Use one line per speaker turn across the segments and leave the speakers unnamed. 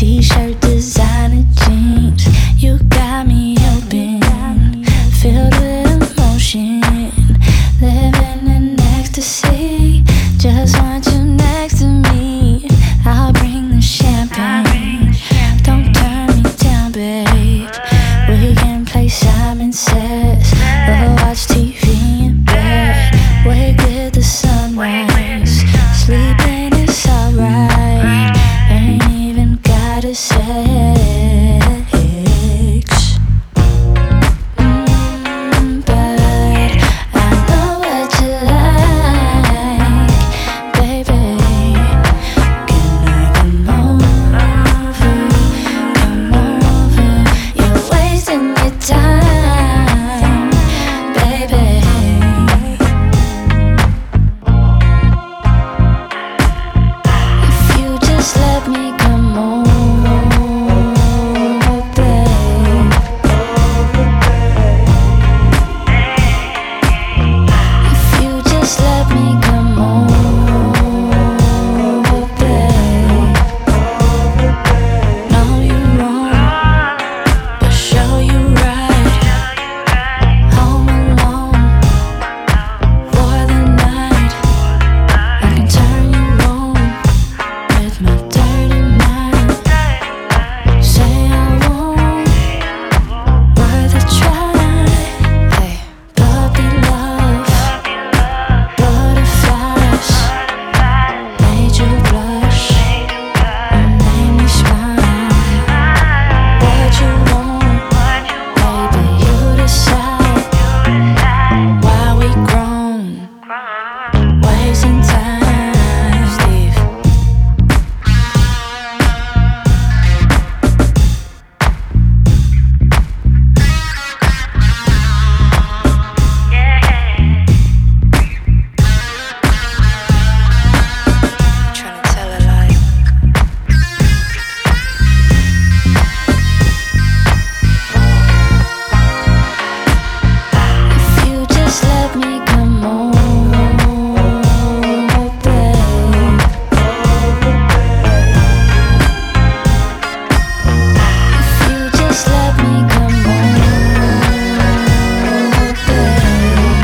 T-shirt, designer jeans. You got me open, filled with emotion, living in ecstasy. Just want you next to me. I'll bring the champagne. Don't turn me down, babe. We can play Simon Says or watch TV in bed. Wake with the sunrise. Sleeping is alright. Ain't even gotta sex. But I know what you like, baby. Can I come over? Come over. You're wasting your time, baby. If you just let me come over, babe. If you just let me come over, babe. Know you're wrong, but show you right. Home alone for the night. I can turn you on with my dirty mind. Say I won't, worth a try. Hey, puppy love, butterflies, made you blush, you made me smile. What you want, baby, you decide. Why we grown, wasting time, Steve. Trying to tell a lie. If you just let me come over, babe. If you just let me come over, babe.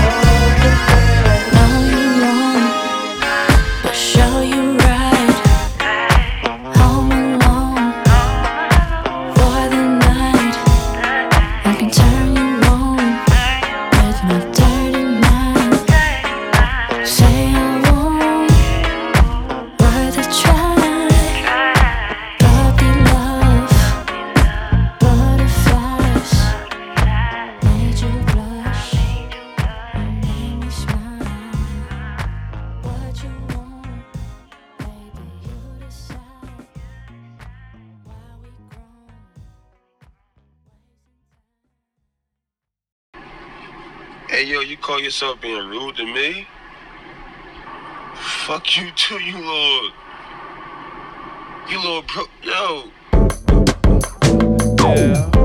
Know you're wrong, but show you right. Home alone for the night. I can turn you on with my dirty mind. Say I won't, worth a try. Puppy love, butterflies, made you blush, you made me smile. What you want, baby, you decide. Why we grown.
Hey, yo, you call yourself being rude to me? Fuck you too, you little bro. Yo.
Yeah.